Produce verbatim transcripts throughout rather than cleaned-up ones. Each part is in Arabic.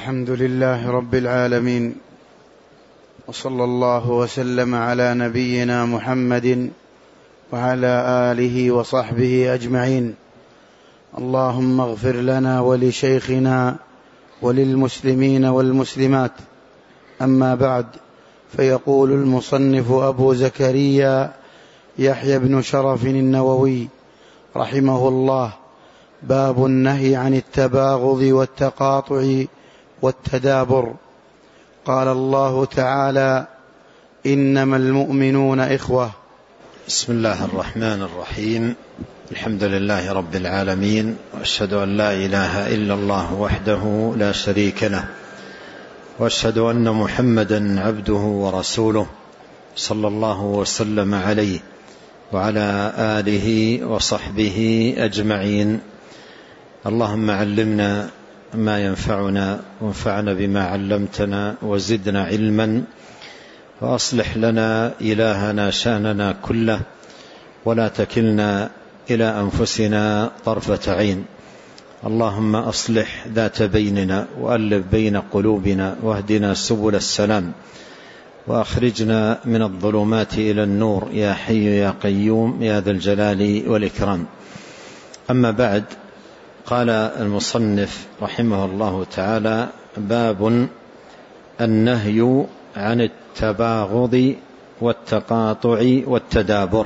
الحمد لله رب العالمين، وصلى الله وسلم على نبينا محمد وعلى آله وصحبه أجمعين. اللهم اغفر لنا ولشيخنا وللمسلمين والمسلمات. أما بعد، فيقول المصنف أبو زكريا يحيى بن شرف النووي رحمه الله: باب النهي عن التباغض والتقاطع والتدابر. قال الله تعالى: إنما المؤمنون إخوة. بسم الله الرحمن الرحيم. الحمد لله رب العالمين، وأشهد أن لا إله إلا الله وحده لا شريك له، وأشهد أن محمدا عبده ورسوله صلى الله وسلم عليه وعلى آله وصحبه أجمعين. اللهم علمنا ما ينفعنا، وانفعنا بما علمتنا، وزدنا علما، وأصلح لنا إلهنا شأننا كله، ولا تكلنا إلى أنفسنا طرفة عين. اللهم أصلح ذات بيننا، وألف بين قلوبنا، واهدنا سبل السلام، وأخرجنا من الظلمات إلى النور، يا حي يا قيوم يا ذا الجلال والإكرام. أما بعد، قال المصنف رحمه الله تعالى: باب النهي عن التباغض والتقاطع والتدابر.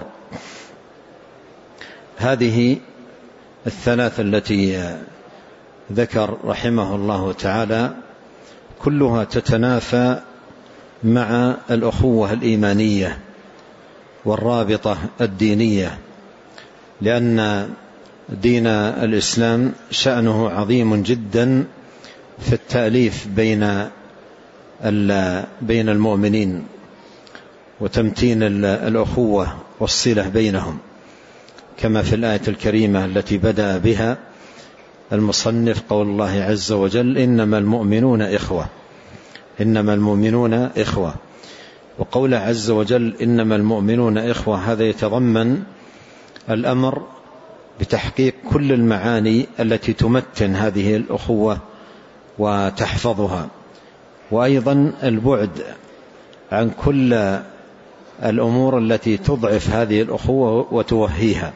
هذه الثلاث التي ذكر رحمه الله تعالى كلها تتنافى مع الأخوة الإيمانية والرابطة الدينية، لأن دين الإسلام شأنه عظيم جدا في التأليف بين بين المؤمنين، وتمتين الأخوة والصلة بينهم، كما في الآية الكريمة التي بدأ بها المصنف: قول الله عز وجل: إنما المؤمنون إخوة. إنما المؤمنون إخوة. وقول عز وجل إنما المؤمنون إخوة هذا يتضمن الأمر بتحقيق كل المعاني التي تمتن هذه الأخوة وتحفظها، وأيضا البعد عن كل الأمور التي تضعف هذه الأخوة وتوهيها.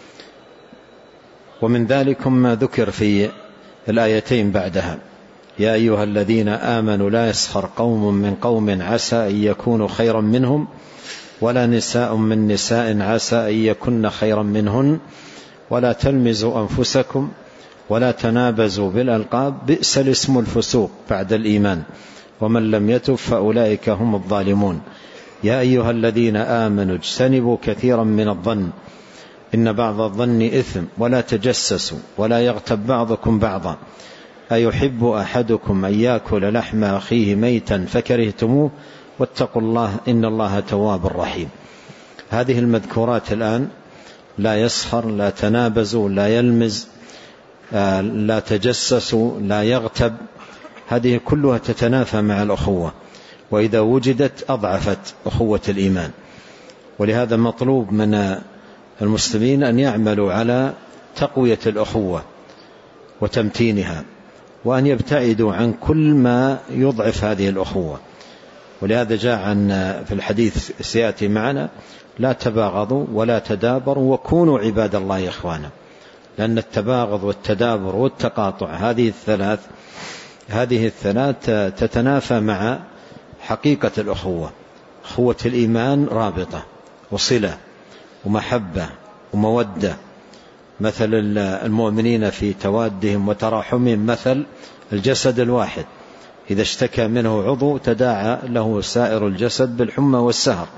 ومن ذلك ما ذكر في الآيتين بعدها: يا أيها الذين آمنوا لا يسخر قوم من قوم عسى أن يكونوا خيرا منهم، ولا نساء من نساء عسى أن يكن خيرا منهن، ولا تلمزوا أنفسكم، ولا تنابزوا بالألقاب، بئس الاسم الفسوق بعد الإيمان، ومن لم يتب فأولئك هم الظالمون. يا أيها الذين آمنوا اجتنبوا كثيرا من الظن إن بعض الظن إثم، ولا تجسسوا، ولا يغتب بعضكم بعضا، أيحب أحدكم أن يأكل لحم أخيه ميتا فكرهتموه، واتقوا الله إن الله تواب رحيم. هذه المذكورات الآن: لا يسخر، لا تنابزوا، لا يلمز، لا تجسسوا، لا يغتب، هذه كلها تتنافى مع الأخوة، وإذا وجدت أضعفت أخوة الإيمان. ولهذا مطلوب من المسلمين أن يعملوا على تقوية الأخوة وتمتينها، وأن يبتعدوا عن كل ما يضعف هذه الأخوة. ولهذا جاء عن في الحديث سيأتي معنا: لا تباغضوا ولا تدابروا وكونوا عباد الله إخوانا. لأن التباغض والتدابر والتقاطع هذه الثلاث هذه الثلاث تتنافى مع حقيقة الأخوة. أخوة الإيمان رابطة وصلة ومحبة ومودة، مثل المؤمنين في توادهم وتراحمهم مثل الجسد الواحد، إذا اشتكى منه عضو تداعى له سائر الجسد بالحمى والسهر.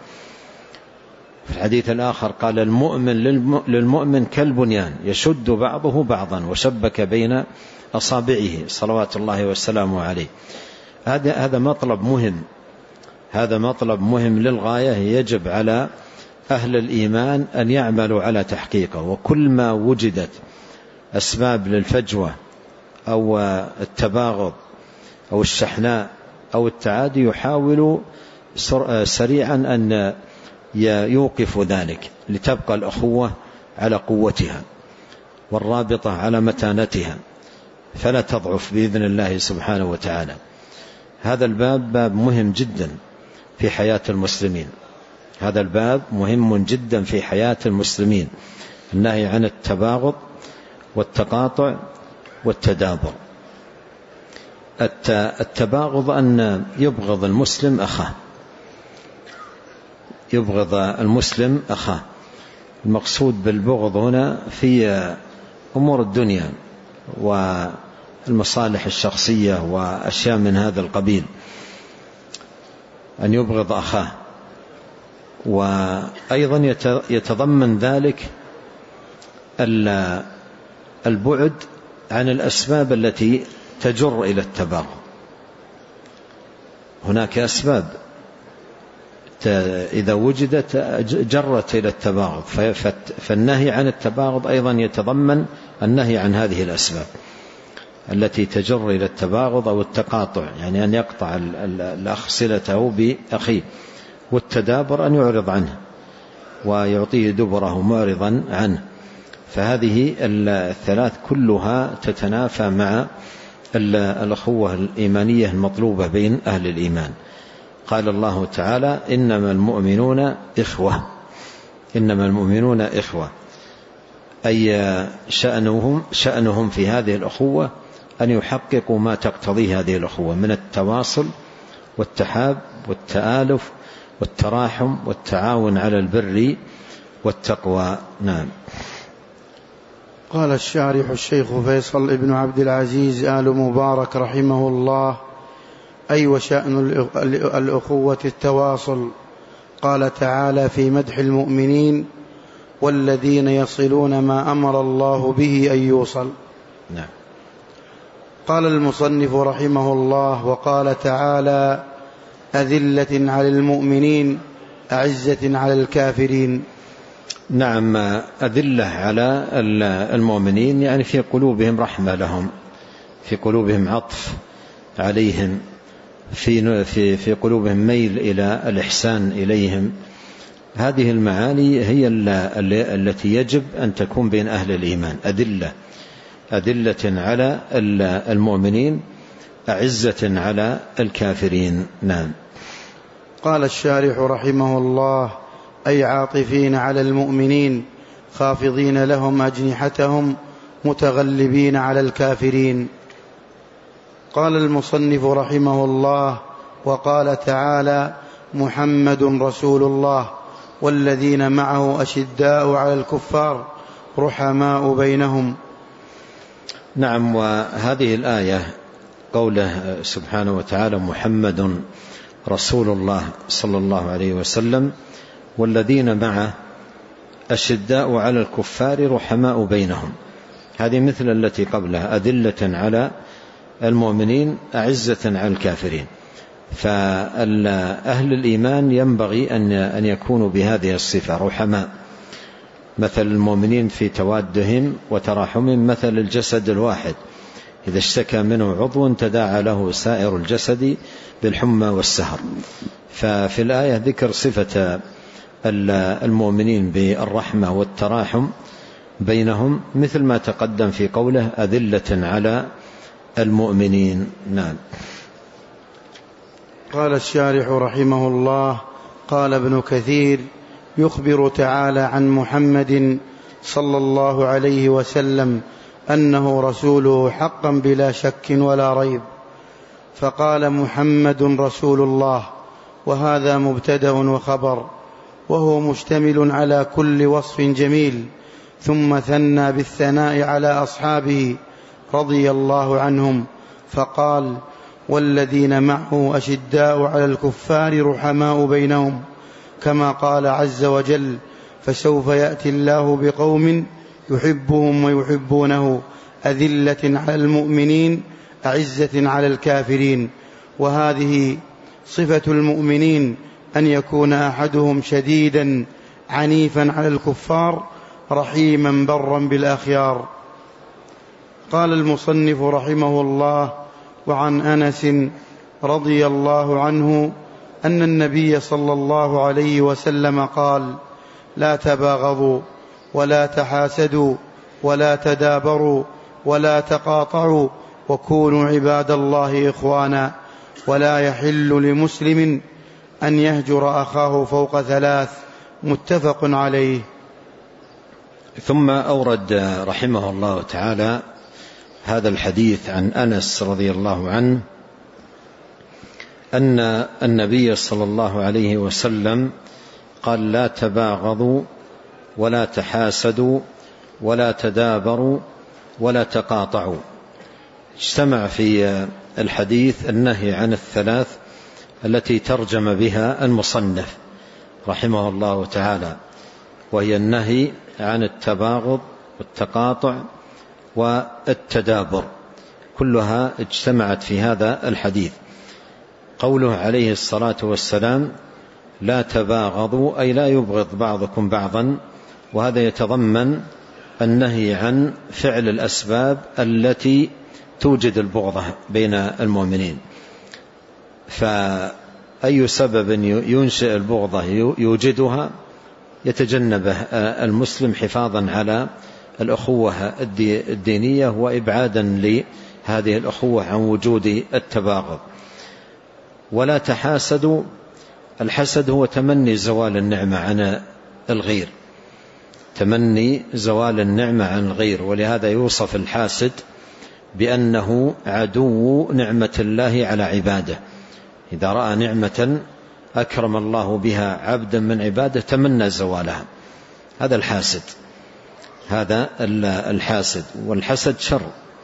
في الحديث الآخر قال: المؤمن للمؤمن كالبنيان يشد بعضه بعضا وشبك بين أصابعه، صلوات الله وسلامه عليه. هذا هذا مطلب مهم، هذا مطلب مهم للغاية، يجب على أهل الإيمان أن يعملوا على تحقيقه. وكل ما وجدت أسباب للفجوة أو التباغض أو الشحناء أو التعادي يحاولوا سريعا أن يوقفوا ذلك، لتبقى الأخوة على قوتها والرابطة على متانتها. فلا تضعف بإذن الله سبحانه وتعالى. هذا الباب باب مهم جدا في حياة المسلمين، هذا الباب مهم جدا في حياة المسلمين، النهي عن التباغض والتقاطع والتدابر. التباغض أن يبغض المسلم أخاه، يبغض المسلم أخاه. المقصود بالبغض هنا في أمور الدنيا والمصالح الشخصية وأشياء من هذا القبيل، أن يبغض أخاه. وأيضا يتضمن ذلك البعد عن الأسباب التي تجر إلى التباغض. هناك أسباب إذا وجدت جرت إلى التباغض، فالنهي عن التباغض أيضا يتضمن النهي عن هذه الأسباب التي تجر إلى التباغض أو التقاطع، يعني أن يقطع الأخ صلته بأخيه. والتدابر أن يعرض عنه ويعطيه دبره معرضا عنه. فهذه الثلاث كلها تتنافى مع الأخوة الإيمانية المطلوبة بين أهل الإيمان. قال الله تعالى: إنما المؤمنون إخوة، إنما المؤمنون إخوة، أي شأنهم, شأنهم في هذه الأخوة أن يحققوا ما تقتضيه هذه الأخوة من التواصل والتحاب والتآلف والتراحم والتعاون على البر والتقوى. نعم. قال الشارح الشيخ فيصل ابن عبد العزيز آل مبارك رحمه الله: أي وشأن الأخوة التواصل. قال تعالى في مدح المؤمنين: والذين يصلون ما أمر الله به أن يوصل. نعم. قال المصنف رحمه الله: وقال تعالى: أذلة على المؤمنين أعزة على الكافرين. نعم، أذلة على المؤمنين يعني في قلوبهم رحمة لهم، في قلوبهم عطف عليهم، في في في قلوبهم ميل إلى الإحسان إليهم. هذه المعاني هي التي يجب أن تكون بين أهل الإيمان. أذلة أذلة على المؤمنين أعزة على الكافرين. نعم. قال الشارح رحمه الله: أي عاطفين على المؤمنين خافضين لهم أجنحتهم متغلبين على الكافرين. قال المصنف رحمه الله: وقال تعالى: محمد رسول الله والذين معه أشداء على الكفار رحماء بينهم. نعم. وهذه الآية قوله سبحانه وتعالى: محمد رسول الله صلى الله عليه وسلم والذين معه أشداء على الكفار رحماء بينهم، هذه مثل التي قبلها: أذلة على المؤمنين أعزة على الكافرين. فأهل الإيمان ينبغي أن يكونوا بهذه الصفة رحماء، مثل المؤمنين في توادهم وتراحمهم مثل الجسد الواحد، إذا اشتكى منه عضو تداعى له سائر الجسد بالحمى والسهر. ففي الآية ذكر صفة المؤمنين بالرحمة والتراحم بينهم مثل ما تقدم في قوله: أذلة على المؤمنين. نعم. قال الشارح رحمه الله: قال ابن كثير: يخبر تعالى عن محمد صلى الله عليه وسلم أنه رسوله حقا بلا شك ولا ريب، فقال: محمد رسول الله، وهذا مبتدأ وخبر، وهو مشتمل على كل وصف جميل، ثم ثنى بالثناء على أصحابه رضي الله عنهم فقال: والذين معه أشداء على الكفار رحماء بينهم، كما قال عز وجل: فسوف يأتي الله بقوم يحبهم ويحبونه أذلة على المؤمنين أعزة على الكافرين. وهذه صفة المؤمنين، أن يكون أحدهم شديدا عنيفا على الكفار رحيما برا بالأخيار. قال المصنف رحمه الله: وعن أنس رضي الله عنه أن النبي صلى الله عليه وسلم قال: لا تباغضوا ولا تحاسدوا ولا تدابروا ولا تقاطعوا وكونوا عباد الله إخوانا ولا يحل لمسلم أن يهجر أخاه فوق ثلاث. متفق عليه. ثم أورد رحمه الله تعالى هذا الحديث عن أنس رضي الله عنه أن النبي صلى الله عليه وسلم قال: لا تباغضوا ولا تحاسدوا ولا تدابروا ولا تقاطعوا. اجتمع في الحديث النهي عن الثلاث التي ترجم بها المصنف رحمه الله تعالى، وهي النهي عن التباغض والتقاطع والتدابر، كلها اجتمعت في هذا الحديث. قوله عليه الصلاة والسلام: لا تباغضوا، أي لا يبغض بعضكم بعضا، وهذا يتضمن النهي عن فعل الأسباب التي توجد البغضة بين المؤمنين. فأي سبب ينشئ البغضة يوجدها يتجنبه المسلم حفاظا على الأخوة الدينية وإبعادا لهذه الأخوة عن وجود التباغض. ولا تحاسدوا، الحسد هو تمني زوال النعمة عن الغير، تمني زوال النعمة عن الغير، ولهذا يوصف الحاسد بأنه عدو نعمة الله على عباده. إذا رأى نعمة أكرم الله بها عبدا من عباده تمنى زوالها، هذا الحاسد، هذا الحاسد. والحسد شر،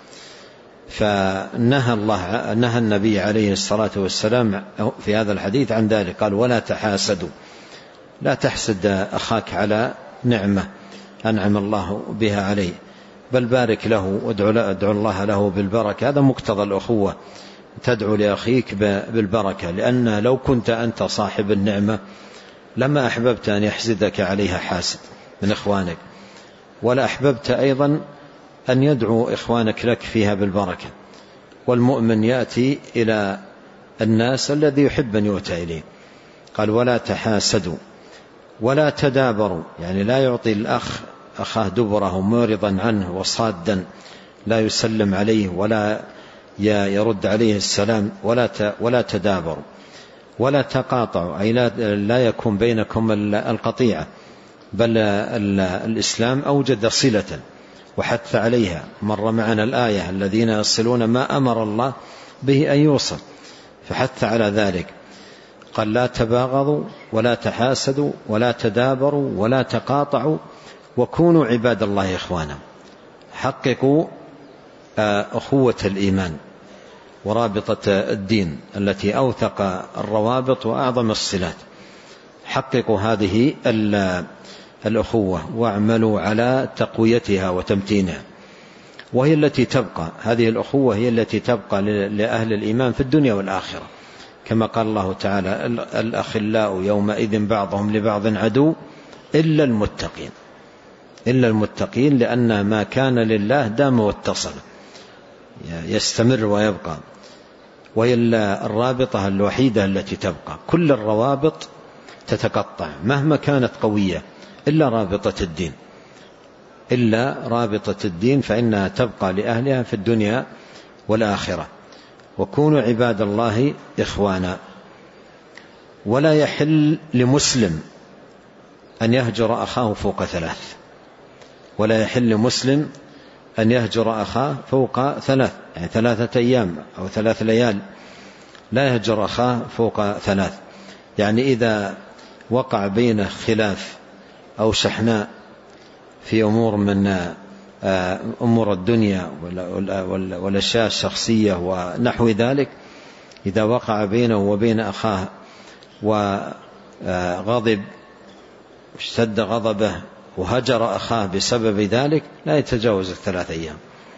فنهى الله نهى النبي عليه الصلاة والسلام في هذا الحديث عن ذلك، قال: ولا تحاسدوا، لا تحسد أخاك على نعمة أنعم الله بها عليه، بل بارك له وادعو الله له بالبركة. هذا مقتضى الأخوة، تدعو لأخيك بالبركة، لأن لو كنت أنت صاحب النعمة لما أحببت أن يحسدك عليها حاسد من إخوانك، ولا أحببت أيضا أن يدعو إخوانك لك فيها بالبركة. والمؤمن يأتي إلى الناس الذي يحب أن يؤتى إليه. قال: ولا تحاسدوا ولا تدابروا، يعني لا يعطي الأخ أخاه دبره معرضا عنه وصادا، لا يسلم عليه ولا يرد عليه السلام، ولا ولا تدابروا. ولا تقاطعوا، أي لا يكون بينكم القطيعة، بل الإسلام أوجد صلة وحث عليها. مر معنا الآية: الذين يصلون ما أمر الله به أن يوصل، فحث على ذلك. قال: لا تباغضوا ولا تحاسدوا ولا تدابروا ولا تقاطعوا وكونوا عباد الله إخوانا. حققوا أخوة الإيمان ورابطة الدين التي أوثق الروابط وأعظم الصلات. حققوا هذه الأخوة واعملوا على تقويتها وتمتينها، وهي التي تبقى، هذه الأخوة هي التي تبقى لأهل الإيمان في الدنيا والآخرة، كما قال الله تعالى: الأخلاء يومئذ بعضهم لبعض عدو إلا المتقين. إلا المتقين، لأن ما كان لله دام واتصل، يستمر ويبقى، وهي الرابطة الوحيدة التي تبقى. كل الروابط تتقطع مهما كانت قوية إلا رابطة الدين، إلا رابطة الدين فإنها تبقى لأهلها في الدنيا والآخرة. وكونوا عباد الله إخوانا. ولا يحل لمسلم أن يهجر أخاه فوق ثلاث، ولا يحل لمسلم أن يهجر أخاه فوق ثلاث، يعني ثلاثة أيام أو ثلاث ليال، لا يهجر أخاه فوق ثلاث. يعني إذا وقع بينه خلاف أو شحناء في أمور من أمور الدنيا والأشياء الشخصية ونحو ذلك، إذا وقع بينه وبين أخاه وغضب اشتد غضبه وهجر أخاه بسبب ذلك، لا يتجاوز الثلاث أيام،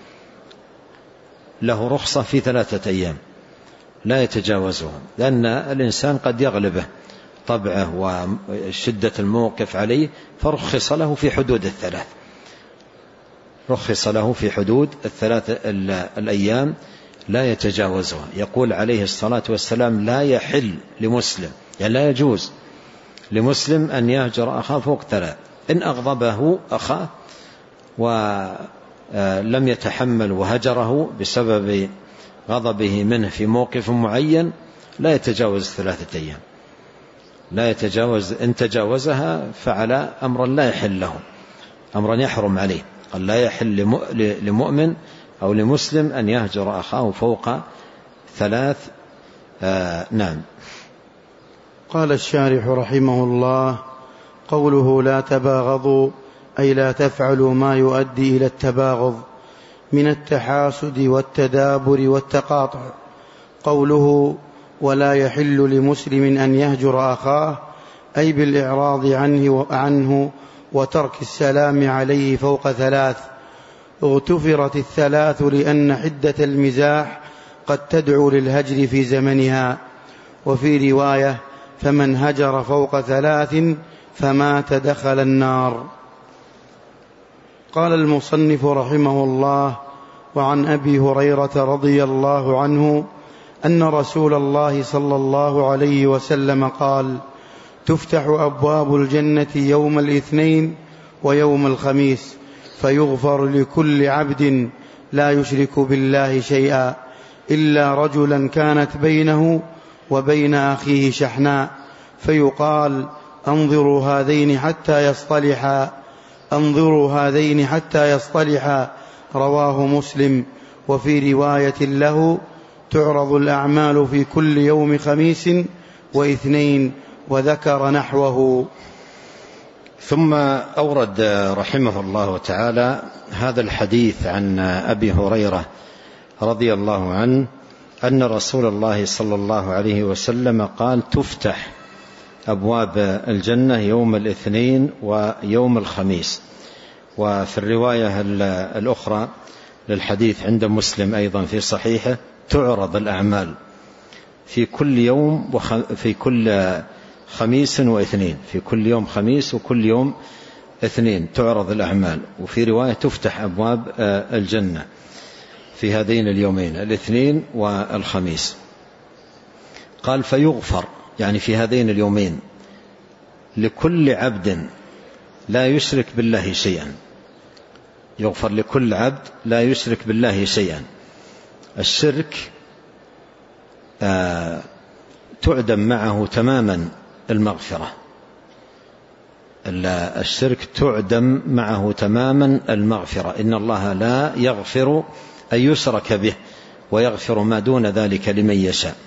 له رخصة في ثلاثة أيام لا يتجاوزهم، لأن الإنسان قد يغلبه طبعه وشدة الموقف عليه، فرخص له في حدود الثلاث، رخص له في حدود الثلاث الأيام لا يتجاوزها. يقول عليه الصلاة والسلام: لا يحل لمسلم، يعني لا يجوز لمسلم أن يهجر أخاه فوق ثلاث. إن أغضبه أخاه لم يتحمل وهجره بسبب غضبه منه في موقف معين لا يتجاوز ثلاثة أيام، لا يتجاوز، إن تجاوزها فعلى أمر لا يحل له، أمرا يحرم عليه. قال لا يحل لمؤمن أو لمسلم أن يهجر أخاه فوق ثلاث. آه نعم. قال الشارح رحمه الله: قوله لا تباغضوا أي لا تفعلوا ما يؤدي إلى التباغض من التحاسد والتدابر والتقاطع. قوله ولا يحل لمسلم أن يهجر أخاه أي بالإعراض عنه, عنه وترك السلام عليه فوق ثلاث. اغتفرت الثلاث لأن حدة المزاح قد تدعو للهجر في زمنها. وفي رواية فمن هجر فوق ثلاث فمات دخل النار. قال المصنف رحمه الله: وعن أبي هريرة رضي الله عنه أن رسول الله صلى الله عليه وسلم قال: تفتح أبواب الجنة يوم الاثنين ويوم الخميس فيغفر لكل عبد لا يشرك بالله شيئا إلا رجلا كانت بينه وبين أخيه شحناء فيقال انظروا هذين حتى يصطلحا انظروا هذين حتى يصطلحا رواه مسلم. وفي رواية له تعرض الأعمال في كل يوم خميس واثنين، وذكر نحوه. ثم أورد رحمه الله تعالى هذا الحديث عن أبي هريرة رضي الله عنه أن رسول الله صلى الله عليه وسلم قال: تفتح أبواب الجنة يوم الاثنين ويوم الخميس. وفي الرواية الأخرى للحديث عند مسلم أيضا في صحيحه: تعرض الأعمال في كل يوم وفي كل خميس واثنين، في كل يوم خميس وكل يوم اثنين تعرض الأعمال. وفي رواية تفتح أبواب الجنة في هذين اليومين الاثنين والخميس. قال: فيغفر، يعني في هذين اليومين، لكل عبد لا يشرك بالله شيئا. يغفر لكل عبد لا يشرك بالله شيئا. الشرك آه تعدم معه تماما المغفرة. الشرك تعدم معه تماما المغفرة. إن الله لا يغفر أن يشرك به ويغفر ما دون ذلك لمن يشاء.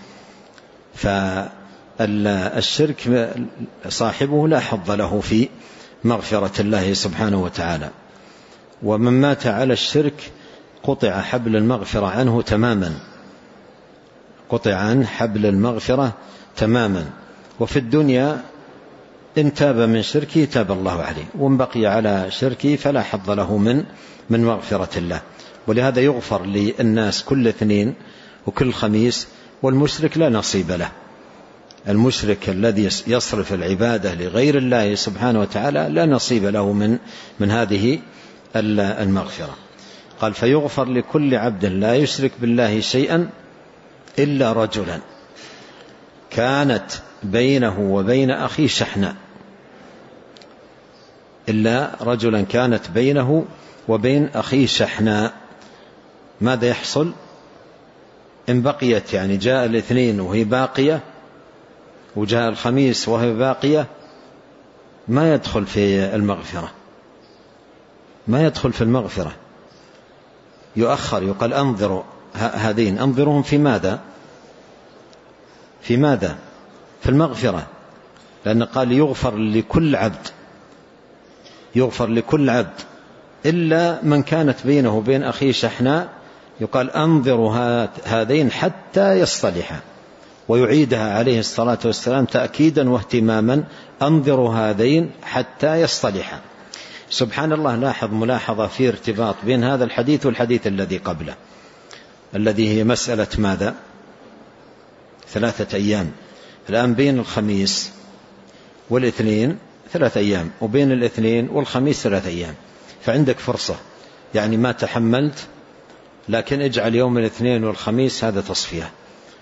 فالشرك صاحبه لا حظ له في مغفرة الله سبحانه وتعالى. ومن مات على الشرك قطع حبل المغفرة عنه تماما، قطع عنه حبل المغفرة تماما. وفي الدنيا إن تاب من شركه تاب الله عليه، وإن بقي على شركه فلا حظ له من من مغفرة الله. ولهذا يغفر للناس كل اثنين وكل خميس، والمشرك لا نصيب له. المشرك الذي يصرف العبادة لغير الله سبحانه وتعالى لا نصيب له من من هذه المغفرة. قال: فيغفر لكل عبد لا يشرك بالله شيئا إلا رجلا كانت بينه وبين أخيه شحناء. إلا رجلا كانت بينه وبين أخيه شحناء. ماذا يحصل إن بقيت؟ يعني جاء الاثنين وهي باقية، وجاء الخميس وهي باقية، ما يدخل في المغفرة، ما يدخل في المغفرة، يؤخر. يقال: أنظروا هذين، أنظرهم في ماذا؟ في ماذا؟ في المغفرة. لأن قال يغفر لكل عبد، يغفر لكل عبد إلا من كانت بينه وبين أخيه شحناء. يقال: أنظروا هذين حتى يصطلحا. ويعيدها عليه الصلاة والسلام تأكيدا واهتماما: أنظروا هذين حتى يصطلحا. سبحان الله. لاحظ ملاحظة في ارتباط بين هذا الحديث والحديث الذي قبله، الذي هي مسألة ماذا؟ ثلاثة أيام. الآن بين الخميس والاثنين ثلاثة أيام، وبين الاثنين والخميس ثلاثة أيام، فعندك فرصة. يعني ما تحملت، لكن اجعل يوم الاثنين والخميس هذا تصفية،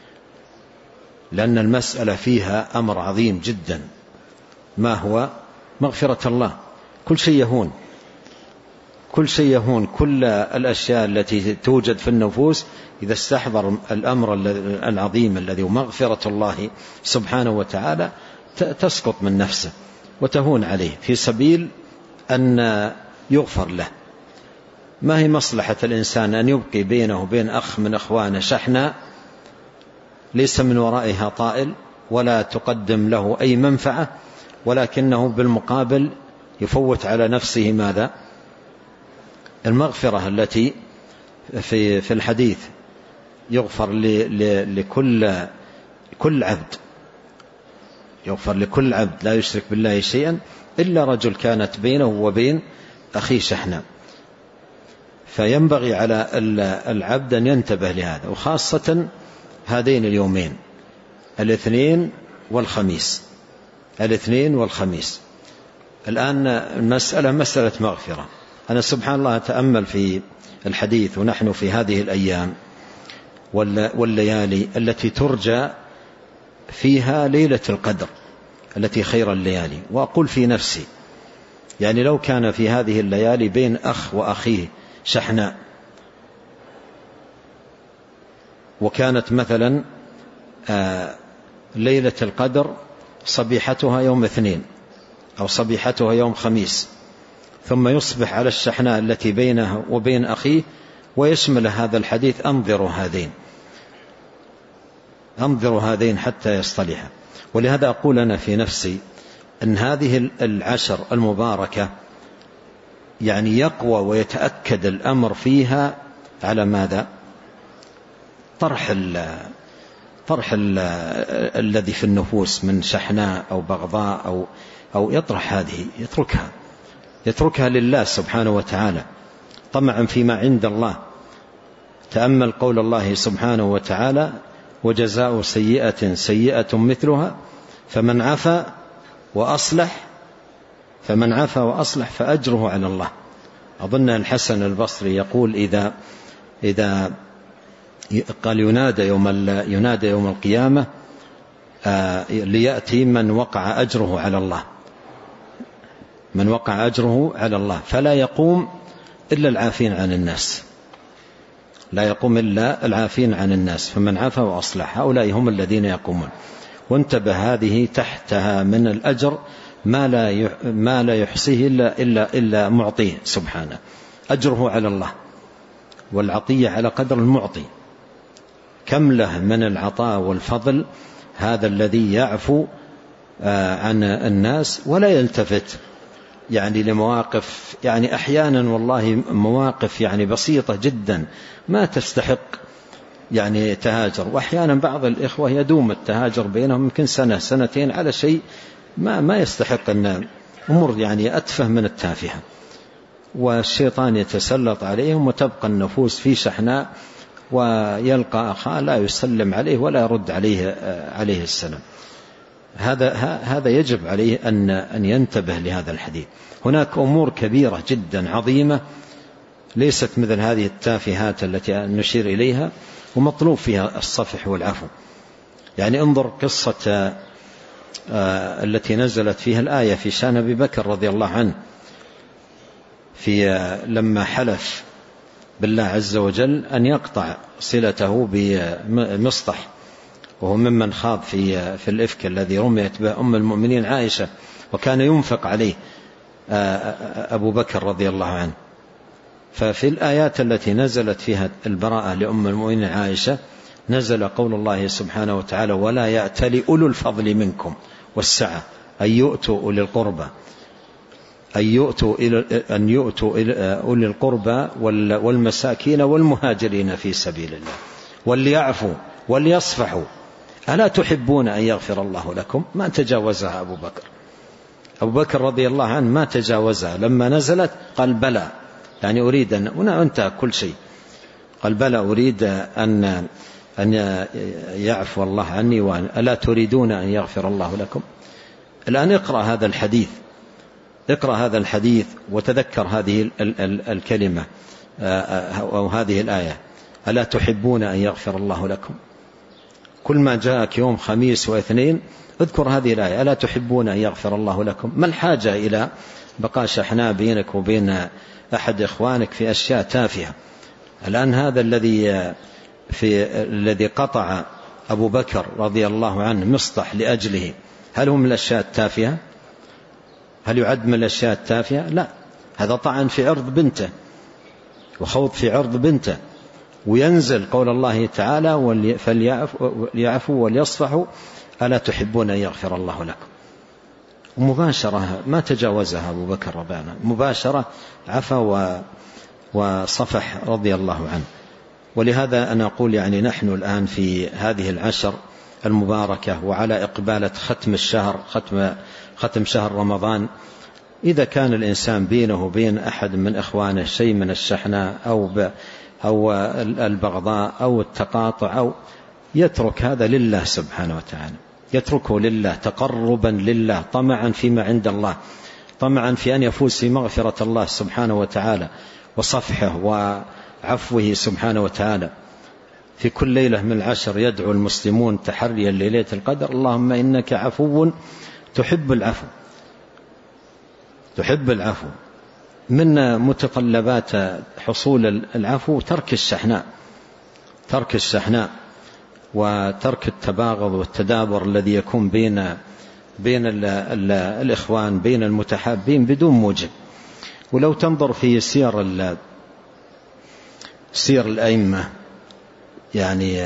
لأن المسألة فيها أمر عظيم جدا. ما هو؟ مغفرة الله. كل شيء يهون، كل شيء يهون، كل الأشياء التي توجد في النفوس إذا استحضر الأمر العظيم الذي مغفرة الله سبحانه وتعالى تسقط من نفسه وتهون عليه في سبيل أن يغفر له. ما هي مصلحة الإنسان أن يبقي بينه وبين أخ من أخوانه شحناء ليس من ورائها طائل ولا تقدم له أي منفعة، ولكنه بالمقابل يفوت على نفسه ماذا؟ المغفرة التي في في الحديث يغفر لكل كل عبد، يغفر لكل عبد لا يشرك بالله شيئا إلا رجل كانت بينه وبين أخيه شحناء. فينبغي على العبد أن ينتبه لهذا، وخاصة هذين اليومين الاثنين والخميس، الاثنين والخميس. الآن المسألة مسألة مغفرة. أنا سبحان الله أتأمل في الحديث ونحن في هذه الأيام والليالي التي ترجى فيها ليلة القدر التي خير الليالي، وأقول في نفسي يعني لو كان في هذه الليالي بين أخ وأخيه شحناء، وكانت مثلا ليلة القدر صبيحتها يوم اثنين أو صبيحتها يوم خميس، ثم يصبح على الشحناء التي بينه وبين أخيه ويشمل هذا الحديث أنظروا هذين أنظروا هذين حتى يصطلحا. ولهذا أقول أنا في نفسي أن هذه العشر المباركة يعني يقوى ويتأكد الأمر فيها على ماذا؟ طرح ال طرح ال الذي في النفوس من شحناء أو بغضاء أو أو يطرح هذه، يتركها يتركها لله سبحانه وتعالى طمعا فيما عند الله. تأمل قول الله سبحانه وتعالى وجزاء سيئة سيئة مثلها فمن عفا وأصلح فمن عفا وأصلح فأجره على الله. أظن الحسن البصري يقول إذا إذا قال ينادى يوم ينادى يوم القيامة ليأتي من وقع أجره على الله، من وقع أجره على الله فلا يقوم إلا العافين عن الناس، لا يقوم إلا العافين عن الناس فمن عفا وأصلح هؤلاء هم الذين يقومون. وانتبه هذه تحتها من الأجر ما لا ما لا يحصيه إلا إلا إلا معطيه سبحانه. أجره على الله والعطية على قدر المعطي. كم له من العطاء والفضل هذا الذي يعفو عن الناس ولا يلتفت يعني لمواقف يعني أحيانا والله مواقف يعني بسيطة جدا ما تستحق يعني تهاجر، وأحيانا بعض الإخوة يدوم التهاجر بينهم يمكن سنة سنتين على شيء ما ما يستحق أن أمور يعني أتفه من التافهة، والشيطان يتسلط عليهم وتبقى النفوس في شحناء ويلقى أخاه لا يسلم عليه ولا يرد عليه عليه السلام. هذا هذا يجب عليه أن أن ينتبه لهذا الحديث. هناك أمور كبيرة جدا عظيمة ليست مثل هذه التافهات التي نشير إليها، ومطلوب فيها الصفح والعفو. يعني انظر قصة التي نزلت فيها الآية في شأن أبي بكر رضي الله عنه في لما حلف بالله عز وجل أن يقطع صلته بمصطح، وهو ممن خاض في في الإفك الذي رميت به أم المؤمنين عائشة، وكان ينفق عليه أبو بكر رضي الله عنه. ففي الآيات التي نزلت فيها البراءة لأم المؤمنين عائشة نزل قول الله سبحانه وتعالى ولا يأتل أولو الفضل منكم والسعة أن يؤتوا أولي القربى أن يؤتوا أن يؤتوا أولي القربى والمساكين والمهاجرين في سبيل الله وليعفوا وليصفحوا ألا تحبون أن يغفر الله لكم؟ ما تجاوزها أبو بكر أبو بكر رضي الله عنه ما تجاوزها. لما نزلت قال بلى، يعني أريد أن هنا انتهى كل شيء، قال بلى أريد أن أن يعفو الله عني وأن ألا تريدون أن يغفر الله لكم؟ الآن اقرأ هذا الحديث، اقرأ هذا الحديث وتذكر هذه الكلمة أو هذه الآية ألا تحبون أن يغفر الله لكم؟ كل ما جاءك يوم خميس واثنين اذكر هذه الآية: ألا تحبون أن يغفر الله لكم؟ ما الحاجة إلى بقاء شحناء بينك وبين أحد إخوانك في أشياء تافهة؟ الآن هذا الذي في الذي قطع أبو بكر رضي الله عنه مصطح لأجله، هل هم من الأشياء التافهة؟ هل يعد من الأشياء التافهة؟ لا، هذا طعن في عرض بنته وخوض في عرض بنته. وينزل قول الله تعالى: فليعفوا وليصفحوا ألا تحبون أن يغفر الله لكم؟ ومباشرة ما تجاوزها أبو بكر رضي الله عنه، مباشرة عفا وصفح رضي الله عنه. ولهذا أنا أقول يعني نحن الآن في هذه العشر المباركة وعلى إقبالة ختم الشهر، ختم, ختم شهر رمضان، إذا كان الإنسان بينه وبين أحد من إخوانه شيء من الشحناء أو, أو البغضاء أو التقاطع، أو يترك هذا لله سبحانه وتعالى، يتركه لله تقربا لله، طمعا فيما عند الله، طمعا في أن يفوز في مغفرة الله سبحانه وتعالى وصفحه وعفوه سبحانه وتعالى. في كل ليلة من العشر يدعو المسلمون تحريا لليلة القدر: اللهم إنك عفو تحب العفو، تحب العفو. من متطلبات حصول العفو ترك الشحناء، ترك الشحناء وترك التباغض والتدابر الذي يكون بين بين ال ال الإخوان، بين المتحابين بدون موجب. ولو تنظر في سير سير الأئمة، يعني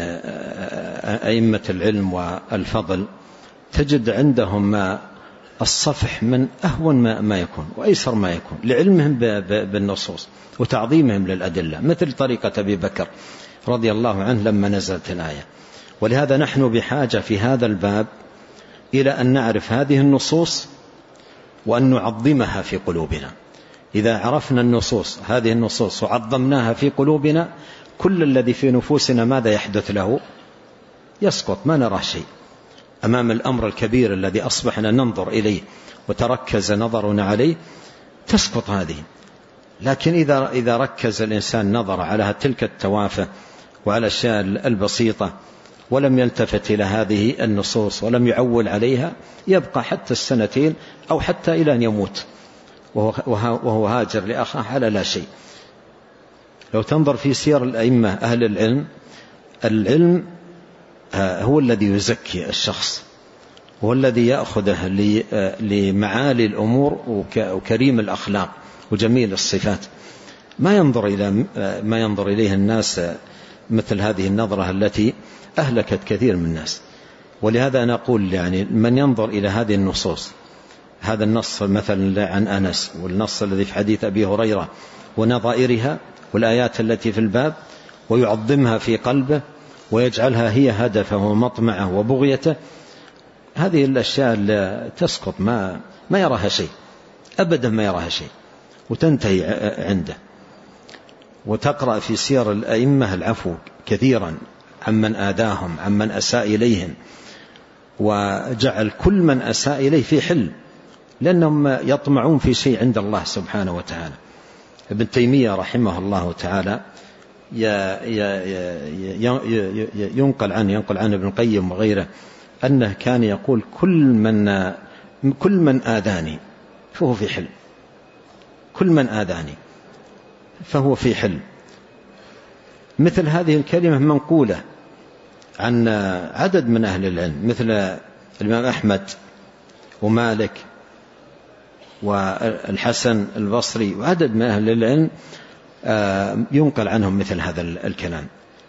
أئمة العلم والفضل، تجد عندهم الصفح من أهون ما يكون وأيسر ما يكون، لعلمهم بالنصوص وتعظيمهم للأدلة، مثل طريقة أبي بكر رضي الله عنه لما نزلت الآية. ولهذا نحن بحاجة في هذا الباب إلى أن نعرف هذه النصوص وأن نعظمها في قلوبنا. إذا عرفنا النصوص، هذه النصوص، وعظمناها في قلوبنا، كل الذي في نفوسنا ماذا يحدث له؟ يسقط، ما نرى شيء أمام الأمر الكبير الذي أصبحنا ننظر إليه وتركز نظرنا عليه، تسقط هذه. لكن إذا إذا ركز الإنسان نظر على تلك التوافه وعلى الأشياء البسيطة ولم يلتفت إلى هذه النصوص ولم يعول عليها، يبقى حتى السنتين أو حتى إلى أن يموت وهو هاجر لأخاه على لا شيء. لو تنظر في سير الأئمة أهل العلم، العلم هو الذي يزكي الشخص، هو الذي يأخذه لمعالي الأمور وكريم الأخلاق وجميل الصفات. ما ينظر إلى ما ينظر إليه الناس مثل هذه النظرة التي أهلكت كثير من الناس. ولهذا أنا أقول يعني من ينظر إلى هذه النصوص، هذا النص مثلا عن أنس والنص الذي في حديث أبي هريرة ونظائرها والآيات التي في الباب، ويعظمها في قلبه ويجعلها هي هدفه ومطمعه وبغيته، هذه الأشياء اللي تسقط، ما ما يراها شيء أبدا، ما يراها شيء، وتنتهي عنده. وتقرأ في سير الأئمة العفو كثيرا عمن آذاهم، عمن أساء إليهم، وجعل كل من أساء إليه في حل، لأنهم يطمعون في شيء عند الله سبحانه وتعالى. ابن تيمية رحمه الله تعالى ينقل عنه ينقل عنه ابن القيم وغيره أنه كان يقول: كل من كل من آذاني فهو في حل، كل من آذاني فهو في حل. مثل هذه الكلمة منقولة عن عدد من أهل العلم، مثل الإمام أحمد ومالك والحسن البصري وعدد من أهل العلم ينقل عنهم مثل هذا الكلام: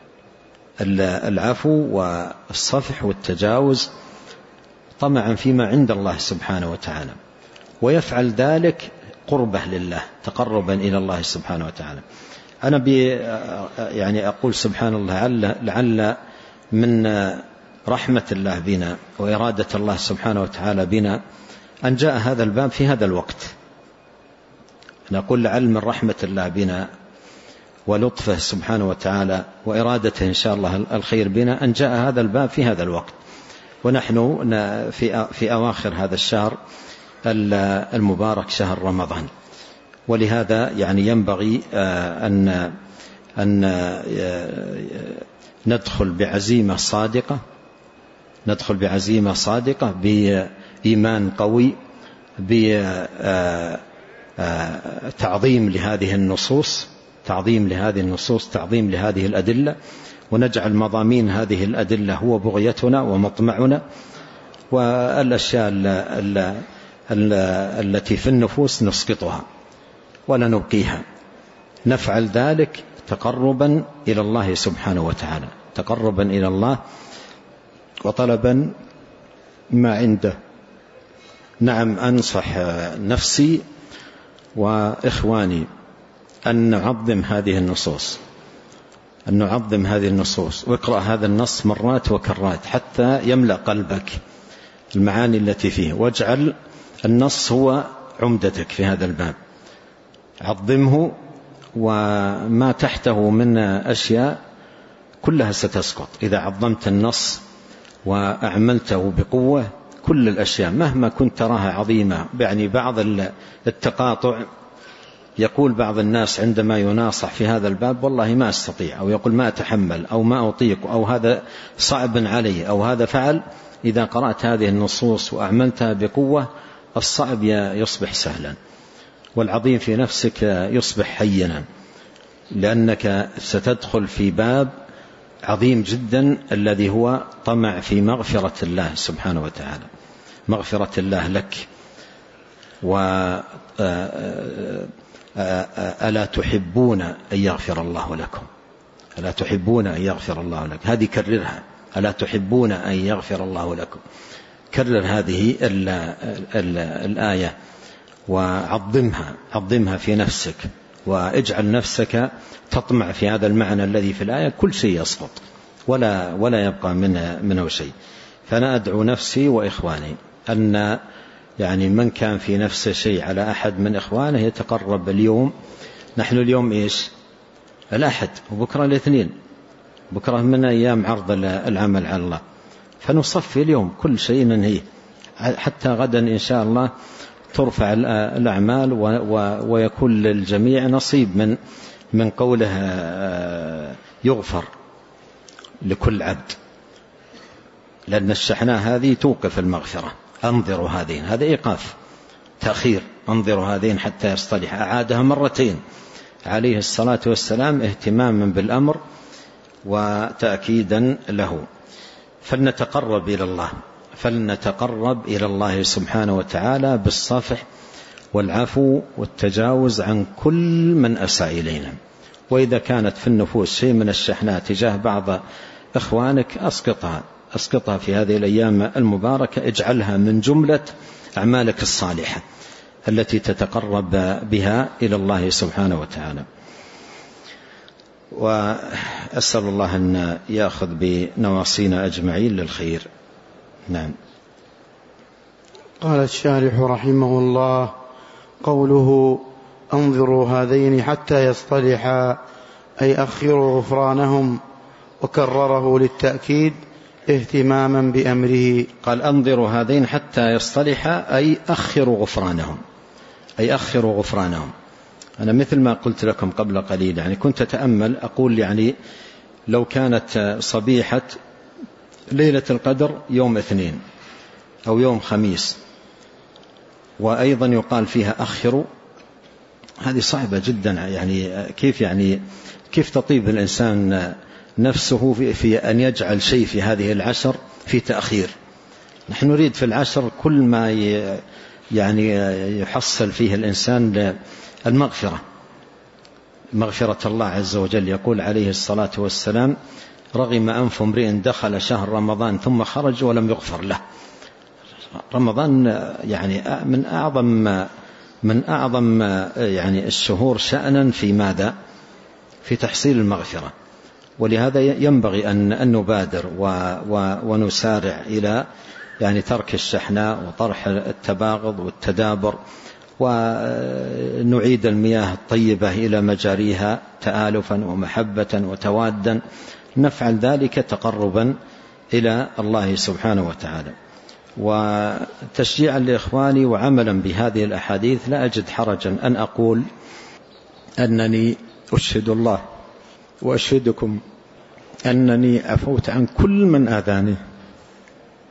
العفو والصفح والتجاوز طمعا فيما عند الله سبحانه وتعالى، ويفعل ذلك قربة لله، تقربا إلى الله سبحانه وتعالى. أنا بي يعني أقول سبحان الله، لعل من رحمة الله بنا وإرادة الله سبحانه وتعالى بنا أن جاء هذا الباب في هذا الوقت. أنا أقول لعل من رحمة الله بنا ولطفه سبحانه وتعالى وإرادته إن شاء الله الخير بنا أن جاء هذا الباب في هذا الوقت، ونحن في في أواخر هذا الشهر المبارك، شهر رمضان. ولهذا يعني ينبغي أن أن ندخل بعزيمة صادقة ندخل بعزيمة صادقة، بإيمان قوي، بتعظيم لهذه النصوص تعظيم لهذه النصوص تعظيم لهذه الأدلة، ونجعل مضامين هذه الأدلة هو بغيتنا ومطمعنا، والأشياء التي في النفوس نسقطها ولا نبقيها. نفعل ذلك تقربا إلى الله سبحانه وتعالى، تقربا إلى الله وطلبا ما عنده. نعم، أنصح نفسي وإخواني أن نعظم هذه النصوص أن نعظم هذه النصوص واقرأ هذا النص مرات وكرات حتى يملأ قلبك المعاني التي فيه، واجعل النص هو عمدتك في هذا الباب. عظمه، وما تحته من أشياء كلها ستسقط إذا عظمت النص وأعملته بقوة. كل الأشياء مهما كنت تراها عظيمة، يعني بعض التقاطع يقول بعض الناس عندما يناصح في هذا الباب والله ما أستطيع، أو يقول ما أتحمل، أو ما أطيق، أو هذا صعب علي، أو هذا فعل. إذا قرأت هذه النصوص وأعملتها بقوة الصعب يصبح سهلا، والعظيم في نفسك يصبح هينا، لأنك ستدخل في باب عظيم جدا الذي هو طمع في مغفرة الله سبحانه وتعالى، مغفرة الله لك. وألا تحبون أن يغفر الله لكم ألا تحبون أن يغفر الله لكم هذه كررها، ألا تحبون أن يغفر الله لكم. كرر هذه ال ال الآية وعظمها عظمها في نفسك، واجعل نفسك تطمع في هذا المعنى الذي في الآية. كل شيء يسقط ولا ولا يبقى منه منه شيء. فأنا أدعو نفسي وإخواني أن يعني من كان في نفسه شيء على أحد من إخوانه يتقرب اليوم. نحن اليوم إيش؟ الأحد، وبكرة الاثنين، بكرة من أيام عرض العمل على الله، فنصفي اليوم كل شيء ننهيه حتى غدا إن شاء الله ترفع الأعمال ويكون للجميع نصيب من من قوله يغفر لكل عبد، لأن الشحناء هذه توقف المغفرة. أنظروا هذين، هذا إيقاف تأخير، أنظروا هذين حتى يصطلح. أعادها مرتين عليه الصلاة والسلام اهتماما بالأمر وتأكيدا له. فلنتقرب إلى الله فلنتقرب إلى الله سبحانه وتعالى بالصفح والعفو والتجاوز عن كل من أساء إلينا. وإذا كانت في النفوس شيء من الشحناء تجاه بعض إخوانك أسقطها أسقطها في هذه الأيام المباركة، اجعلها من جملة أعمالك الصالحة التي تتقرب بها إلى الله سبحانه وتعالى. وأسأل الله أن يأخذ بنواصينا أجمعين للخير. نعم. قال الشارح رحمه الله: قوله أنظروا هذين حتى يصطلحا أي أخروا غفرانهم، وكرره للتأكيد اهتماما بأمره. قال أنظروا هذين حتى يصطلحا أي أخروا غفرانهم أي أخروا غفرانهم. أنا مثل ما قلت لكم قبل قليل، يعني كنت أتأمل أقول يعني لو كانت صبيحة ليلة القدر يوم اثنين أو يوم خميس وأيضا يقال فيها أخروا، هذه صعبة جدا. يعني كيف يعني كيف تطيب الإنسان نفسه في, في أن يجعل شيء في هذه العشر في تأخير؟ نحن نريد في العشر كل ما يعني يحصل فيه الإنسان المغفرة مغفرة الله عز وجل. يقول عليه الصلاة والسلام: رغم أنف امرئ دخل شهر رمضان ثم خرج ولم يغفر له. رمضان يعني من أعظم من أعظم يعني الشهور شأنا في ماذا؟ في تحصيل المغفرة. ولهذا ينبغي أن نبادر ونسارع إلى يعني ترك الشحناء وطرح التباغض والتدابر، ونعيد المياه الطيبة إلى مجاريها تآلفا ومحبة وتوادا. نفعل ذلك تقربا إلى الله سبحانه وتعالى. وتشجيعا لإخواني وعملا بهذه الأحاديث، لا أجد حرجا أن أقول أنني أشهد الله وأشهدكم أنني عفوت عن كل من آذاني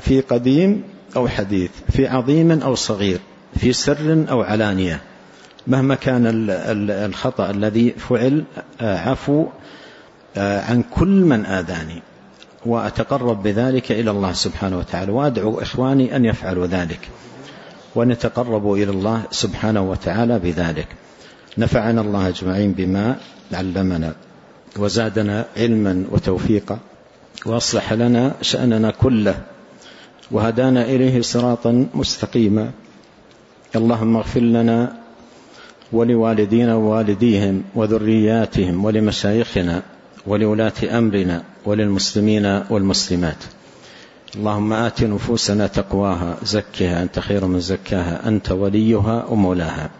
في قديم أو حديث، في عظيم أو صغير، في سر أو علانية، مهما كان الخطأ الذي فعل عفو عن كل من آذاني، وأتقرب بذلك إلى الله سبحانه وتعالى، وأدعو إخواني أن يفعلوا ذلك ونتقرب إلى الله سبحانه وتعالى بذلك. نفعنا الله أجمعين بما علمنا وزادنا علما وتوفيقا، وأصلح لنا شأننا كله، وهدانا إليه صراطا مستقيما. اللهم اغفر لنا ولوالدينا ووالديهم وذرياتهم ولمشايخنا ولولاة أمرنا وللمسلمين والمسلمات. اللهم آت نفوسنا تقواها، زكها أنت خير من زكاها، أنت وليها ومولاها.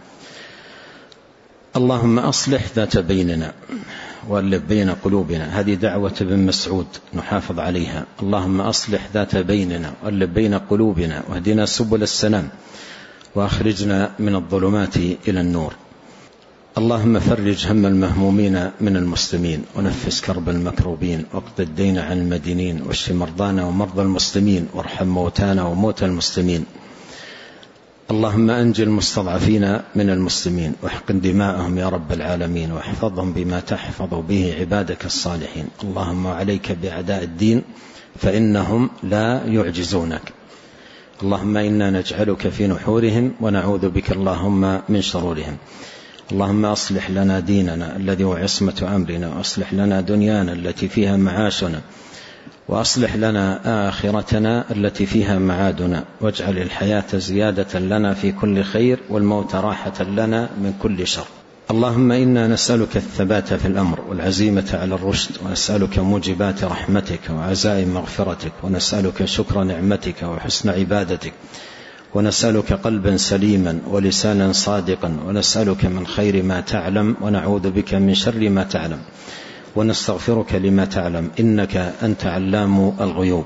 اللهم أصلح ذات بيننا وألف بين قلوبنا، هذه دعوة ابن مسعود نحافظ عليها. اللهم أصلح ذات بيننا وألف بين قلوبنا واهدنا سبل السلام وأخرجنا من الظلمات إلى النور. اللهم فرج هم المهمومين من المسلمين ونفس كرب المكروبين واقض الدين عن المدينين واشف مرضانا ومرضى المسلمين وارحم موتانا وموتى المسلمين. اللهم أنجي المستضعفين من المسلمين واحقن دماءهم يا رب العالمين، واحفظهم بما تحفظ به عبادك الصالحين. اللهم عليك بأعداء الدين فإنهم لا يعجزونك. اللهم إنا نجعلك في نحورهم ونعوذ بك اللهم من شرورهم. اللهم أصلح لنا ديننا الذي هو عصمة أمرنا، وأصلح لنا دنيانا التي فيها معاشنا، وأصلح لنا آخرتنا التي فيها معادنا، واجعل الحياة زيادة لنا في كل خير والموت راحة لنا من كل شر. اللهم إنا نسألك الثبات في الأمر والعزيمة على الرشد، ونسألك موجبات رحمتك وعزائم مغفرتك، ونسألك شكر نعمتك وحسن عبادتك، ونسألك قلبا سليما ولسانا صادقا، ونسألك من خير ما تعلم ونعوذ بك من شر ما تعلم، ونستغفرك لما تعلم إنك أنت علام الغيوب.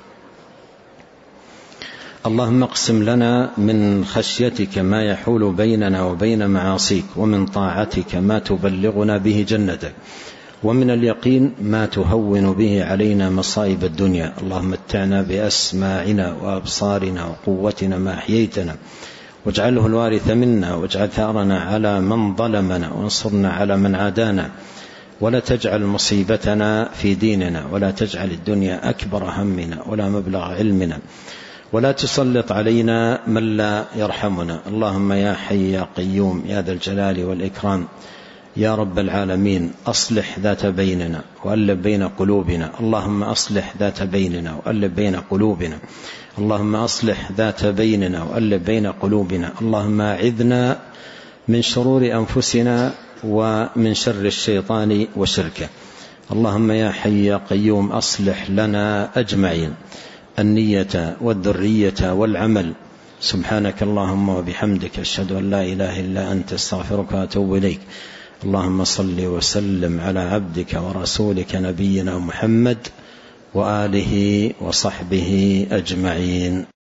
اللهم اقسم لنا من خشيتك ما يحول بيننا وبين معاصيك، ومن طاعتك ما تبلغنا به جنتك، ومن اليقين ما تهون به علينا مصائب الدنيا. اللهم متعنا بأسماعنا وأبصارنا وقوتنا ما أحييتنا، واجعله الوارث منا، واجعل ثأرنا على من ظلمنا، وانصرنا على من عادانا، ولا تجعل مصيبتنا في ديننا، ولا تجعل الدنيا أكبر همنا ولا مبلغ علمنا، ولا تسلط علينا من لا يرحمنا. اللهم يا حي يا قيوم يا ذا الجلال والإكرام يا رب العالمين، أصلح ذات بيننا وألف بين قلوبنا. اللهم أصلح ذات بيننا وألف بين قلوبنا. اللهم أصلح ذات بيننا وألف بين قلوبنا. اللهم أعذنا من شرور أنفسنا ومن شر الشيطان وشركه. اللهم يا حي يا قيوم أصلح لنا أجمعين النية والذرية والعمل. سبحانك اللهم وبحمدك، أشهد أن لا إله إلا أنت، استغفرك وأتوب إليك. اللهم صل وسلم على عبدك ورسولك نبينا محمد وآله وصحبه أجمعين.